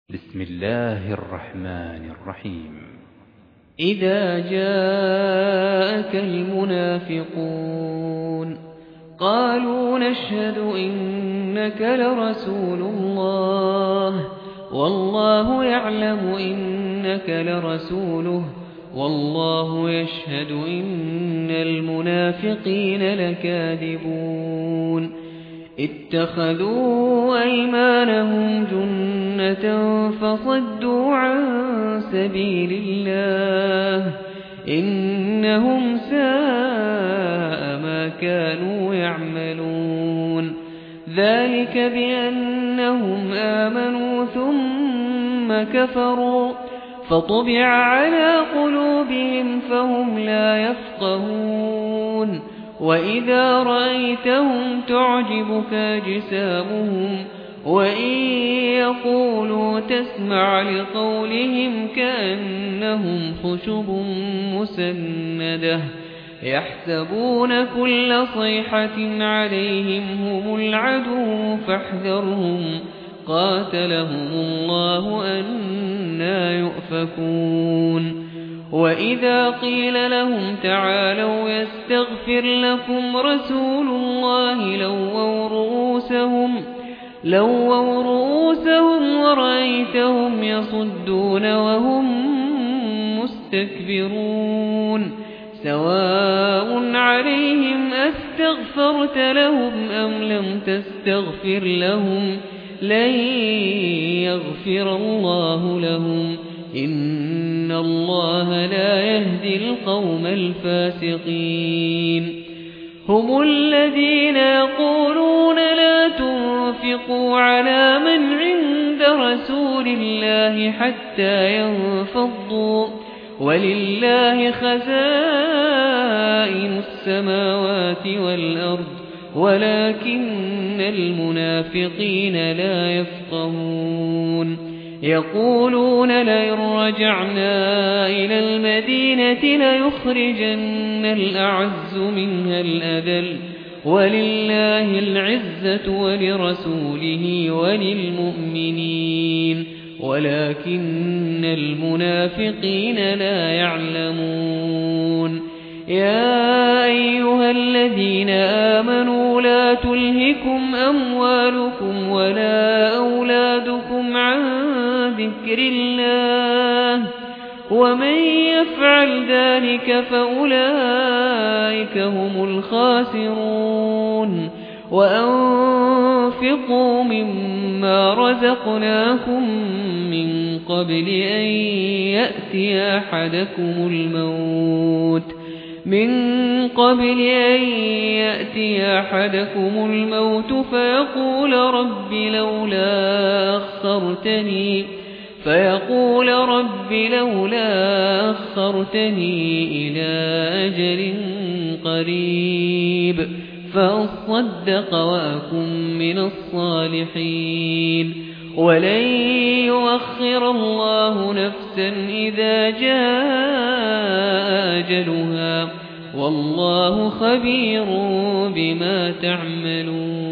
بسم الله الرحمن الرحيم. إذا جاءك المنافقون قالوا نشهد إنك لرسول الله والله يعلم إنك لرسوله والله يشهد إن المنافقين لكاذبون اتخذوا أيمانهم جنة فصدوا عن سبيل الله إنهم ساء ما كانوا يعملون ذلك بأنهم آمنوا ثم كفروا فطبع على قلوبهم فهم لا يفقهون وإذا رأيتهم تعجبك أجسامهم وإن يقولوا تسمع لقولهم كأنهم خشب مسندة يحسبون كل صيحة عليهم هم العدو فاحذرهم قاتلهم الله أنى يؤفكون وإذا قيل لهم تعالوا يستغفر لكم رسول الله لووا رؤوسهم ورأيتهم يصدون وهم مستكبرون سواء عليهم أستغفرت لهم أم لم تستغفر لهم لن يغفر الله لهم إن الله لا يهدي القوم الفاسقين هم الذين يقولون لا تنفقوا على من عند رسول الله حتى ينفضوا ولله خزائن السماوات والأرض ولكن المنافقين لا يفقهون يقولون لئن رجعنا إلى المدينة ليخرجن الأعز منها الأذل ولله العزة ولرسوله وللمؤمنين ولكن المنافقين لا يعلمون يا أيها الذين آمنوا لا تلهكم أموالكم ولا أولادكم عن ذكر الله ومن يفعل ذلك فأولئك هم الخاسرون وأنفقوا مما رزقناكم من قبل أن يأتي أحدكم الموت فيقول رب لولا أخرتني إلى أجل قريب فأصدق وأكن من الصالحين ولن يؤخر الله نفسا إذا جاء أجلها والله خبير بما تعملون